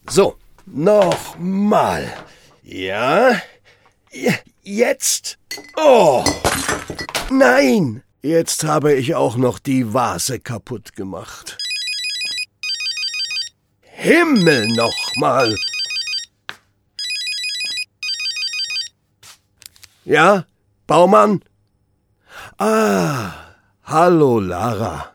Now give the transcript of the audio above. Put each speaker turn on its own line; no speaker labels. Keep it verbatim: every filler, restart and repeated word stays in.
So, nochmal. Ja, jetzt. Oh, nein, jetzt habe ich auch noch die Vase kaputt gemacht. Himmel nochmal. Ja, Baumann? Ah, hallo Lara.